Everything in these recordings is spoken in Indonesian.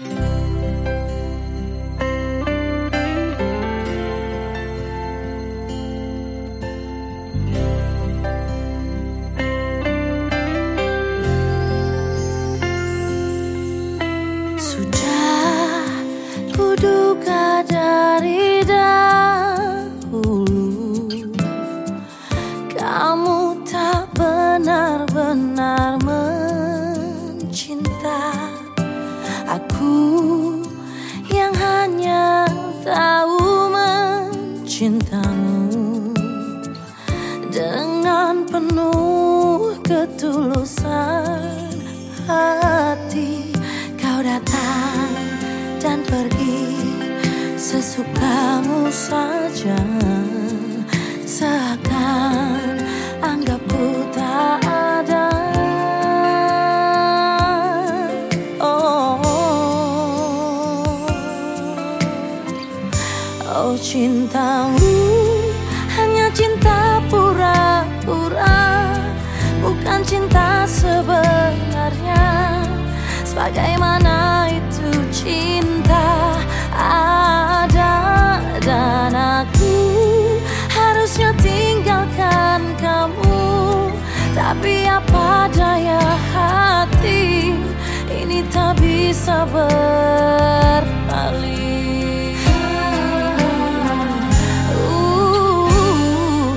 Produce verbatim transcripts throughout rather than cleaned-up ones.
Sudah kuduga dari dahulu kamu tak benar-benar mencinta aku yang hanya tahu mencintamu dengan penuh ketulusan hati. Kau datang dan pergi sesukamu saja, seakan anggapku tak ada. Oh, oh cintamu hanya cinta pura-pura, bukan cinta sebenarnya. Sebagaimana itu cinta ada dan aku harusnya tinggalkan kamu, tapi apa daya hati ini tak bisa berbalik. uh,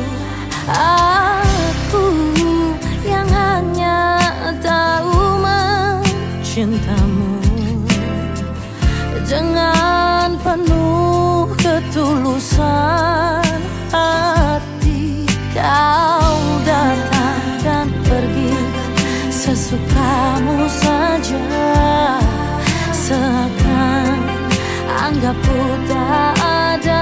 Aku yang hanya tahu cintamu dengan penuh ketulusan hati. Kau datang dan pergi sesukamu saja, seakan anggapku tak ada.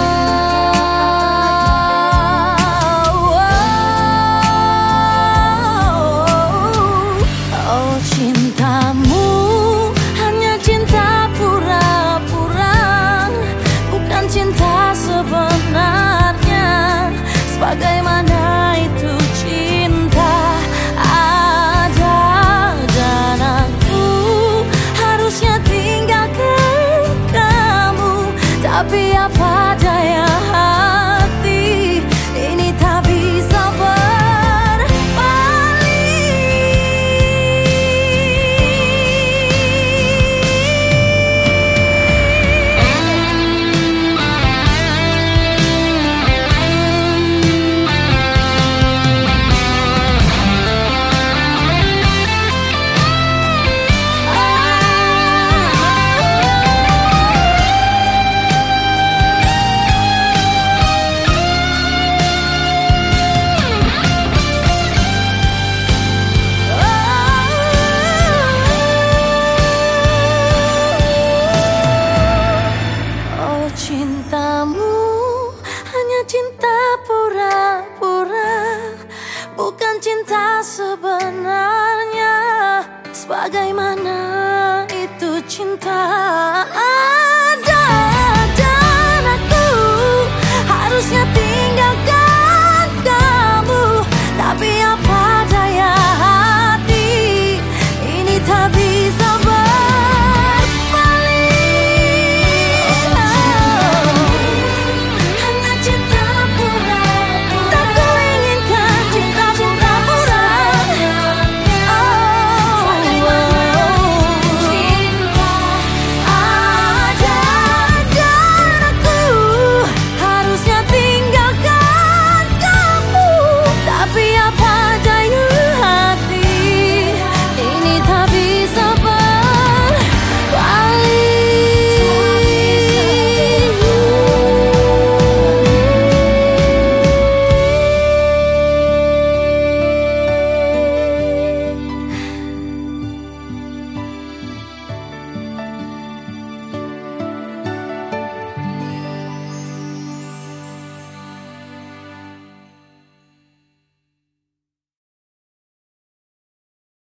Cintamu hanya cinta pura-pura, bukan cinta sebenarnya. Sebagaimana itu cinta ada dan aku harusnya tinggalkan kamu, tapi apa